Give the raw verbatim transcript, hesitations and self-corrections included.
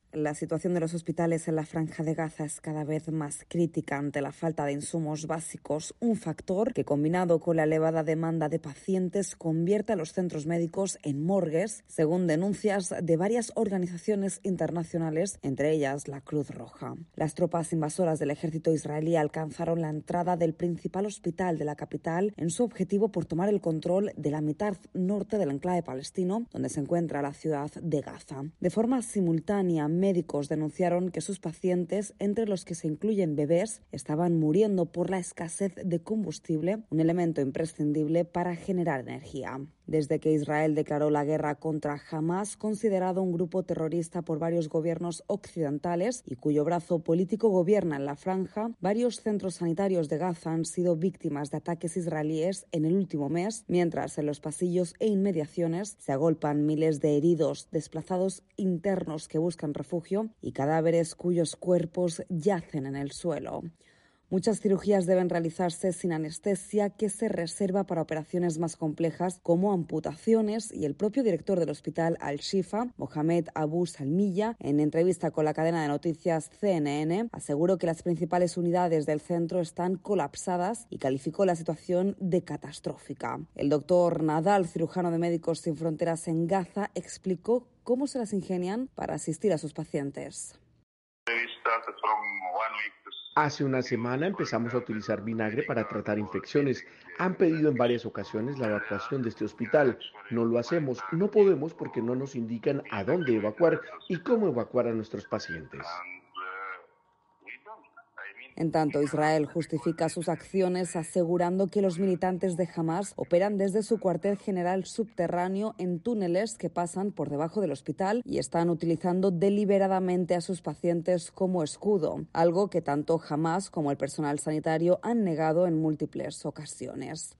La situación de los hospitales en la Franja de Gaza es cada vez más crítica ante la falta de insumos básicos, un factor que, combinado con la elevada demanda de pacientes, convierte a los centros médicos en morgues, según denuncias de varias organizaciones internacionales, entre ellas la Cruz Roja. Las tropas invasoras del ejército israelí alcanzaron la entrada del principal hospital de la capital en su objetivo por tomar el control de la mitad norte del enclave palestino, donde se encuentra la ciudad de Gaza. De forma simultánea, médicos denunciaron que sus pacientes, entre los que se incluyen bebés, estaban muriendo por la escasez de combustible, un elemento imprescindible para generar energía. Desde que Israel declaró la guerra contra Hamás, considerado un grupo terrorista por varios gobiernos occidentales y cuyo brazo político gobierna en la franja, varios centros sanitarios de Gaza han sido víctimas de ataques israelíes en el último mes, mientras en los pasillos e inmediaciones se agolpan miles de heridos, desplazados internos que buscan refugio y cadáveres cuyos cuerpos yacen en el suelo. Muchas cirugías deben realizarse sin anestesia, que se reserva para operaciones más complejas como amputaciones, y el propio director del hospital Al-Shifa, Mohamed Abu Salmiya, en entrevista con la cadena de noticias C N N, aseguró que las principales unidades del centro están colapsadas y calificó la situación de catastrófica. El doctor Nadal, cirujano de Médicos Sin Fronteras en Gaza, explicó cómo se las ingenian para asistir a sus pacientes. Hace una semana empezamos a utilizar vinagre para tratar infecciones. Han pedido en varias ocasiones la evacuación de este hospital. No lo hacemos, no podemos porque no nos indican a dónde evacuar y cómo evacuar a nuestros pacientes. En tanto, Israel justifica sus acciones asegurando que los militantes de Hamás operan desde su cuartel general subterráneo en túneles que pasan por debajo del hospital y están utilizando deliberadamente a sus pacientes como escudo, algo que tanto Hamás como el personal sanitario han negado en múltiples ocasiones.